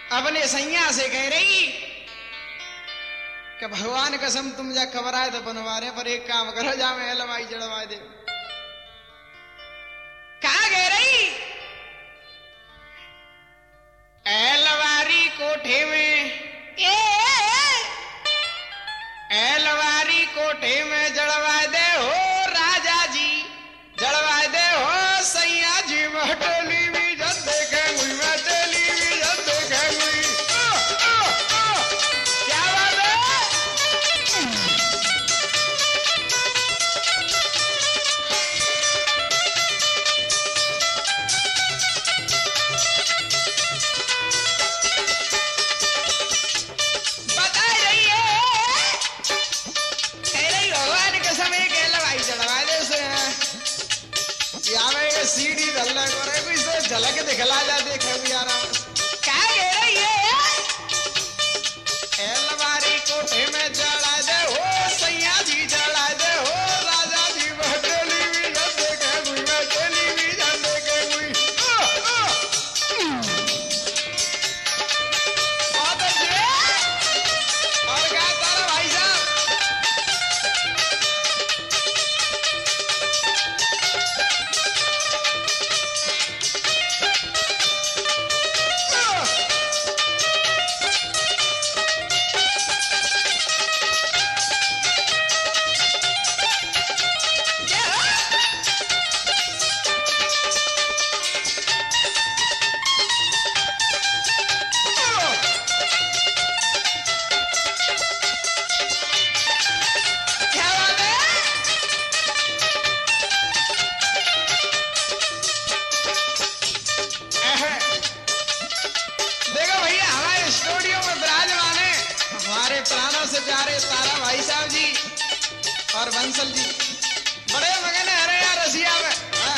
अपने सैया से कह रही कि भगवान कसम तुम जा खबर आए तो बनवाने पर एक काम करो, जा मैं लवाई जड़वा दे। कहा कह रही एलवारी कोठे में, एलवारी कोठे में जड़वा दे हो राजा जी, जड़वा दे हो सैया जी। मैं टेलीविजन देखे हुई, मैं टेलीविजन देखे हुई। क्या बात है? बता रही है, कह रही भगवान के समय के लवाई चढ़वा दे उसे। ये सीढ़ी धल्ला करे कोई से झलक दिखला जा, देखे भी आराम। क्या कह रही है? एलवारी कोठे में जड़ा दे हो सैया जी, जड़ा दे हो राजा जी। मैं टेलीविजन देखे हुई, मैं टेलीविजन देखे हुई। बहुत अच्छे। और क्या तारा भाई साहब? प्राणों से प्यारे तारा भाई साहब जी और बंसल जी बड़े मगन है। अरे यार रसिया में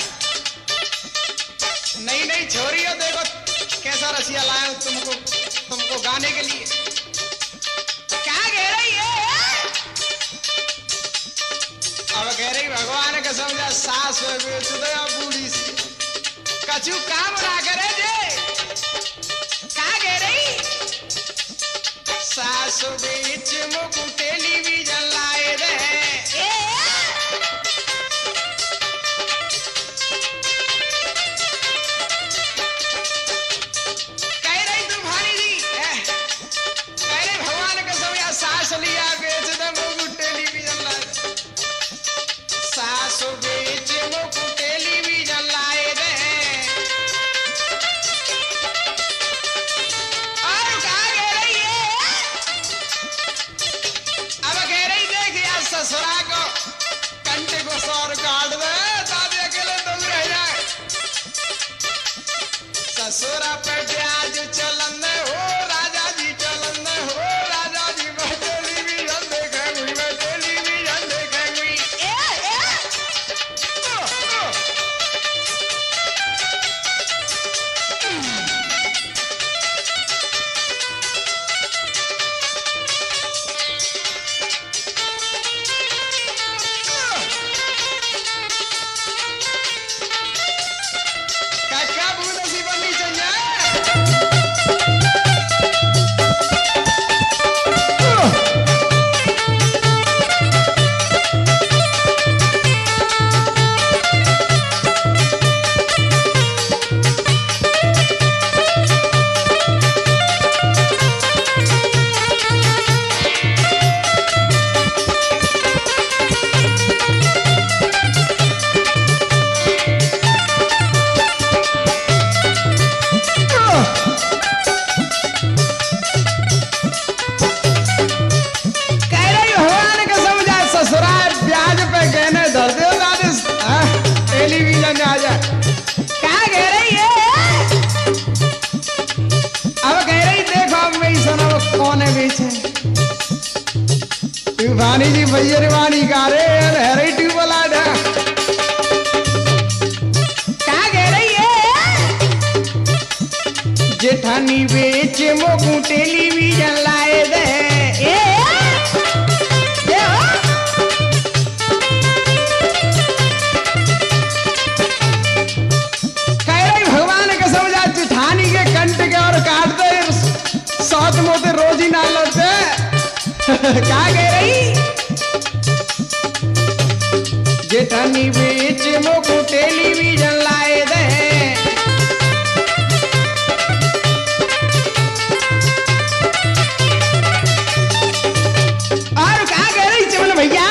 नई नई छोरी हो, देखो कैसा रसिया लाया हूं तुमको गाने के लिए। क्या कह रही है? अब कह रही भगवान का समझा सास बेच दो बूढ़ी से कछु काम ना करे जे। क्या कह रही? सासु बीच मुकु टेलीविजन लाए रे। कह रही तू भानी जी, कह रही भगवान का सब या सास लिया बेच दे मुकु टेलीविजन लाए। सासु बीच मुकु टेलीविजन लाए रे। ससुरा को कंटे को सौर काट दे, दादी अकेले तुम रह जाए। ससुरा पे ब्याज चलन हो राजा जी, चलन हो राजा जी। मैं टेलीविजन देखे हुई, मैं टेलीविजन देखे हुई। टेलीविजन आ जा। क्या कह रही है? अब कह रही देखो अब मैं सुनो कौन है बीच वानी जी भैया वानी गा रे हरे ट्यूबल आडा। क्या कह रही है? जेठानी बेच मोकू टेलीविजन लाए दे। कह रही भगवान के समझा जेठानी के कंठ के और काट दे क्या कह रही जेठानी बीच मोको टेलीविजन लाए दे और क्या कह रही चमन भैया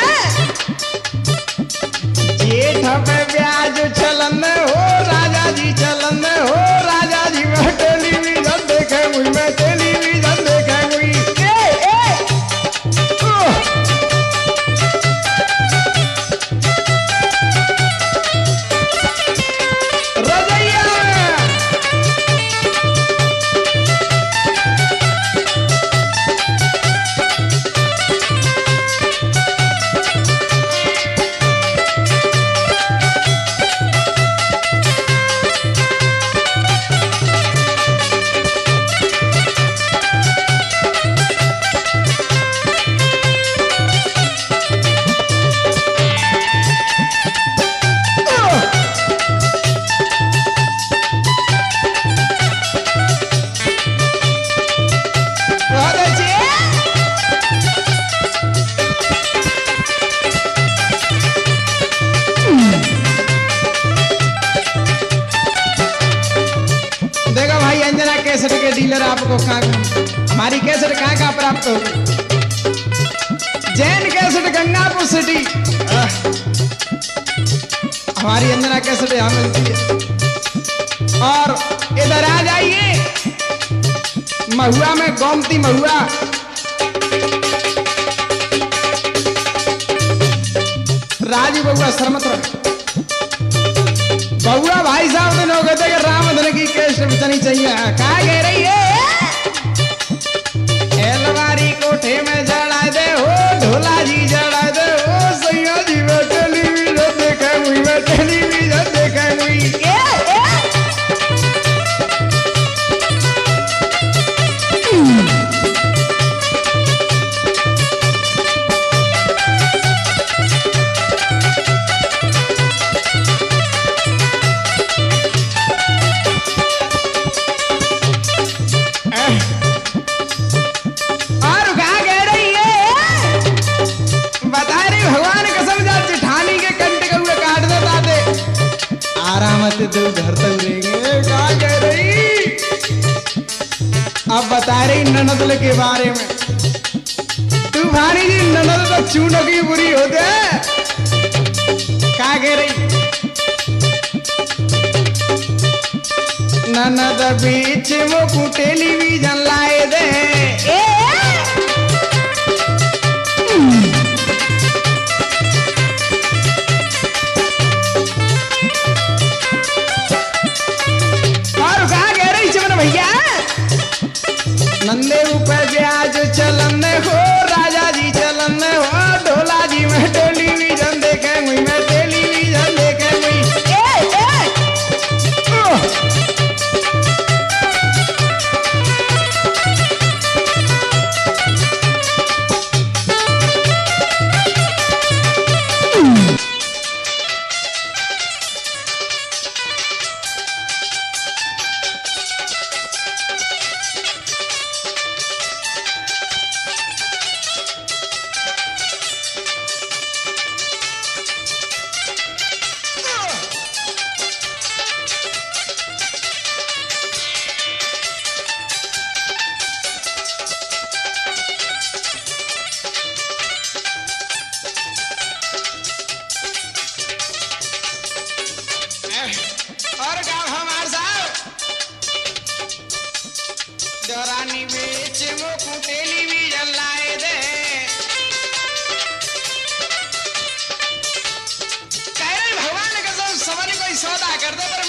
जेठ पे ब्याज चलन हो राजा जी चलन हो राजा जी मैं टेलीविजन देखे हुई मैं टेलीविजन देखे हुई कैसेट के डीलर आपको हमारी कैसेट कहाँ प्राप्त होगी जैन कैसेट गंगापुर सिटी हमारी अंजना कैसेट यहाँ मिलती है और इधर आ जाइए महुआ में गोमती महुआ राजू बउआ सरमत बउआ भाई साहब ने लोग कहते रामधन की कैसेट बचनी चाहिए क्या कह रही है एलवारी कोठे में जड़ा दे हो ढोला जी जड़ा दे हो सैया जी में टेलीविजन देखे हुई मैं टेलीविजन देखे हुई तू घर तक रहेंगे क्या कह रही अब बता रही ननदल के बारे में तू भारी जी ननद तो चूनों की बुरी होते क्या कह रही ननद बीच वो टेलीविजन लाए दे नंदे ऊपर ब्याज चलन हो राजा जी चलन हो ढोला जी में टेलीविजन देखे हुई मैं टेलीविजन देखे हुई रानी बेच मोको टेलीविजन लाए दे कह रहे भगवान कसम सवारी कोई सौदा कर दे